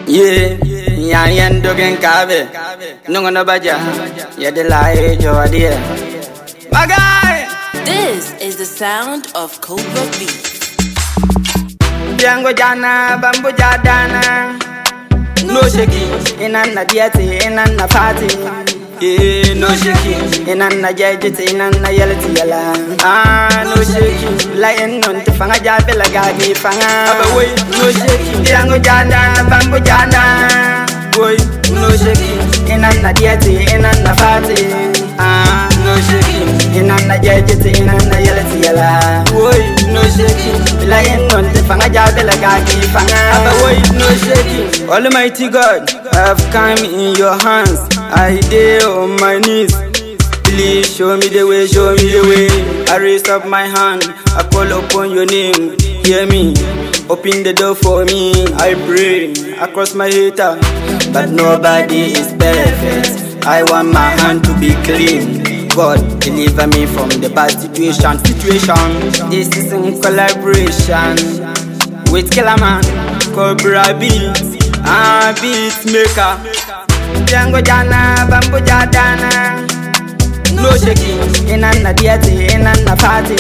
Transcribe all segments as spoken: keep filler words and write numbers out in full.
Yeah, yeah, yeah, dogen kabe. Nungo no baja. Yeah, the lie, Joe, dear. My guy! This is the sound of Cobra Beat. Django Jana, Bambu Jadana. No shaking, in an dieti, in an party. Yeah, no shaking, in an judge, in an yellow yella. Ah, no shaking, lying on the fanga jabella gagi fanga. Away, no shaking, Django Jana, Bambu Jana. Boy, no shaking, in an dieti, in an party. Ah, no shaking, in an judge, in an yellow yella. Boy, no shaking, lying on the fanga jabella gagi fanga. Away, no shaking, Almighty God, I've come in your hands. I dare on my knees. Please show me the way, show me the way. I raise up my hand, I call upon your name. Hear me, open the door for me. I pray across my hater, but nobody is perfect. I want my hand to be clean. God, deliver me from the bad situation. Situation. This is in collaboration with Killerman, Cobra Beat, ah beat maker. Django Jana, Bambu Jadana. No shaking, in an dieti, in an party.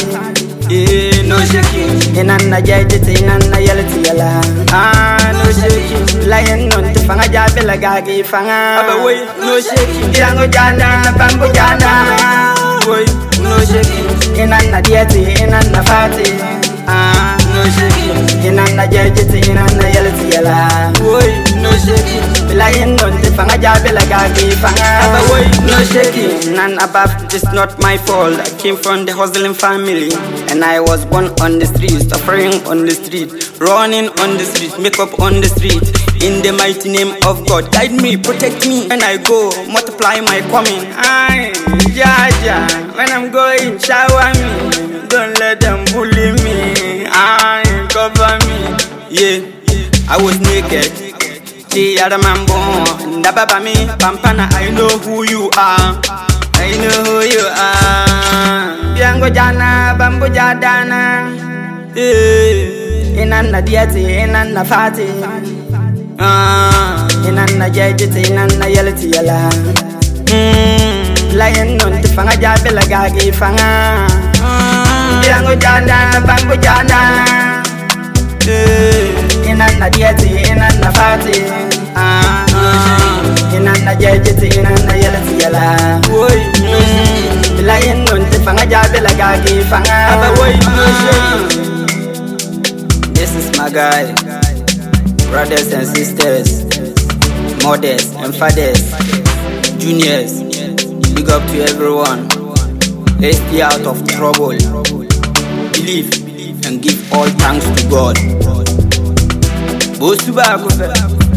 Yeah, no shaking, in an judge, in an yellow yella. Ah, no shaking, lying on the fanga jabella gagi fanga. Away, no shaking, Django Jana, Bambu Jana. Boy, no shaking, in an dieti, in an party. Ah, no shaking, in an judge, in an yellow yella. Boy, no shaking, lying on the fanga jabella gagi fanga. Away, no shaking, none above. It's not my fault. I came from the hustling family, and I was born on the street, suffering on the street, running on the street, make up on the street. In the mighty name of God, guide me, protect me, and I go multiply my coming. I, Jaja, when I'm going, shower me. Don't let them bully me. I cover me. Yeah, I was naked. See other man born. Dababa me, Pampana. I know who you are. I know who you are. Django Jana, Bambu Jadana. Yeah, in an dieti, in an party. Ah, in an judge, in an yellow yella. Hmm, lying on the fanga jabella gagi fanga. Django Jana, Bambu Jana. Yeah, in an dieti, in an party. Ah, in an judge, in an yellow yella. Boy, lying on the fanga jabella gagi fanga. Boy, this is my guy. Brothers and sisters, mothers and fathers, juniors, big up to everyone. Let's stay out of trouble. Believe and give all thanks to God. Bosuba.